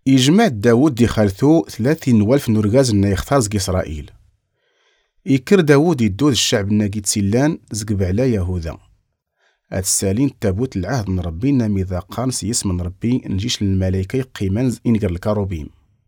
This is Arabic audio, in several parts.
يجمع داود دي خالثو 30,000 نرغاز نا يختار زق إسرائيل. يكر داود يدود الشعب نا تسيلان زقب على يهوذا. هاد السالين تابوت العهد من ربي نامي ذا قانس يسم من ربي نجيش للملايكة قيمان إنقر الكاروبيم.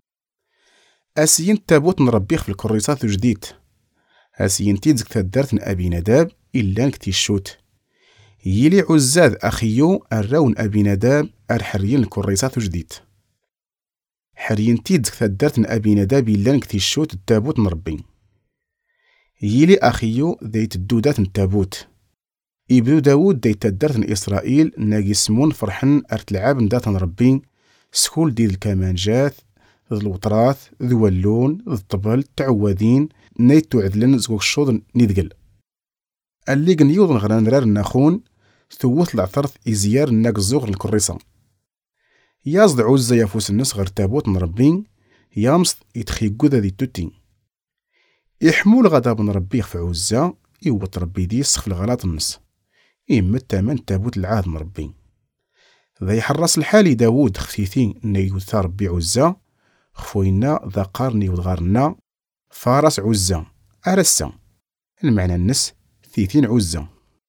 أسين تابوت نربيخ في الكريسات جديد. أسين تيزك تدارت أبي نداب إلا نكتي الشوت. يلي عزاد أخيو الراون أبي نداب الحريين الكريسات جديد. حريين تيزك تدارت أبي نداب إلا نكتي الشوت التابوت نربي. يلي أخيو ذيت الدودات التابوت. يبدو داود ديت تدارت إسرائيل ناقي سمون فرحن أرتلعاب ندات نربي سكول ديال الكمانجات ذو الوطراث ذو اللون ذو الطبل تعوادين نيتو عدلن زوج الشوط نيدقل اللي قنيوض نغران رار الناخون ثوث العثرث إزيار الناق الزوغ الكريسة يازد عوزة يفوس الناس غير تابوت نربين يامس يتخي قوذا ذي توتين يحمول غضب نربيه في عوزة يوت ربي ديس في الغلاط النس إما التامن تابوت العهد نربين ذا يحرص الحالي داود خفيثين نيوثا ربي عوزة خفوينا ذا قارني وذغارنا فارس عزة أرسا المعنى النس ثيثين عزة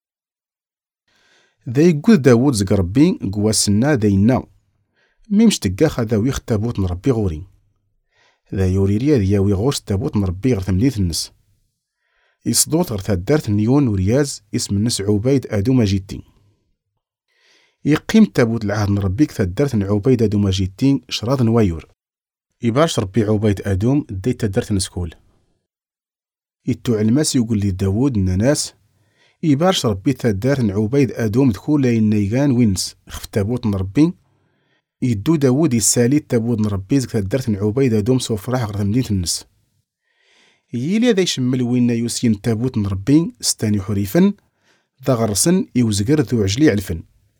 ذا يقول داود زق ربي قواسنا ذينا ميمش تقاخ ذا ويخ تابوت نربي غوري ذا يوريريا ذياوي غورس تابوت نربي غير ثمنيث النس يصدوت غير ثادارت نيون ورياز اسم النس عبيد أدو ماجيتين يقيم تابوت العهد نربيك ثادارت عبيد أدو ماجيتين شراض نوايور يبارش ربي عبيد أدوم ديت درت نسكول يتوع الماس يقول لي داود ناس يبارش ربي تدار عبيد أدوم دخول لين نيغان وينس خف تابوت نربي يدو داود يسالي تابوت نربي زك تدارت عبيد أدوم سوفراح غير مدينة النس يلي ذا يشمل وين يوسين تابوت نربي ستاني حريفا ذا غرسن يوزقر ذو عجلي علفن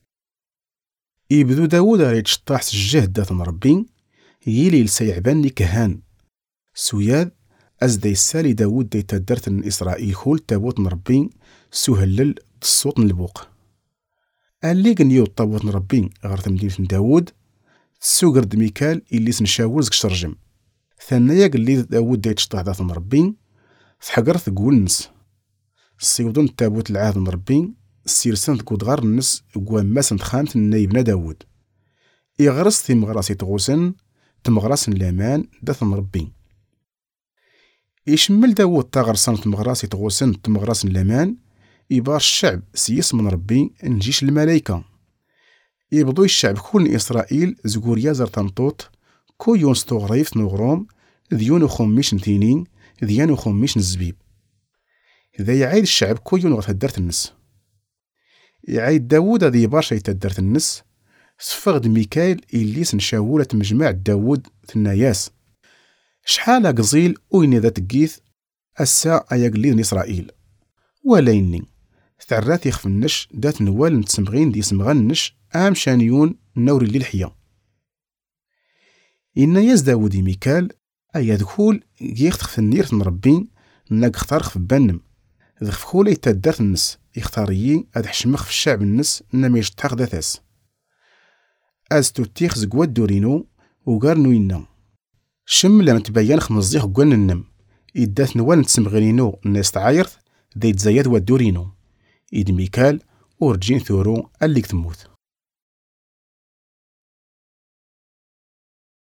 يبدو داود ريت شطاح سجه دات نربي يلي لسيعبان كهان سوياد أزدي السالي داود دي تدرت إسرائيل خول تابوت نربي سوهلل الصوت البوق اللي قنيو طابوت نربي غير مدينة داود سوقرد ميكال اللي سنشاورزك شرجم ثانيا قلي داود دي تشطح ذات نربي فحقرث قول نس السيودون تابوت العهد نربي السيرسان تقود غار النس قوام ماسن خانت النايبنا داود يغرس في مغراسي تغوسن تمغراس لامان داث نربي يشمل داود تاغرسان تمغراسي تغوسن تمغراس لامان يبار الشعب سيس من ربي نجيش الملايكة يبضو الشعب كل إسرائيل زقور يازر تنطوط كو يونستو غريف نغروم ذيونو خميش نتينين ذيانو خميش نزبيب إذا يعيد الشعب كو يون غتهدرت النس يعيد داود هذا يبار شي تهدرت النس سفغد ميكايل إليس نشاولة مجمع داود ثناياس شحال قزيل وين ذا تقيث أسا أيقليد إسرائيل ولا إني ثعرات يخف النش دات نوال نتسمغين دي سمغان النش آم شانيون نوري اللي الحيا إنا ياز داود ميكال أيا دخول يختخف النير تنربين ناق اختارخ في بانم ذخف خولة يتدارت النس يختاريين أد حشمخ في الشعب النس نما يشتاق داثاس أزتو تيخ زقوات دورينو وقارنو ينا شم لما تبين خمزيخ قوان النم إدات نوال نتسمغينو الناس تعايرث ديت زياد ودورينو إد ميكال ورجين ثورو اللي تموت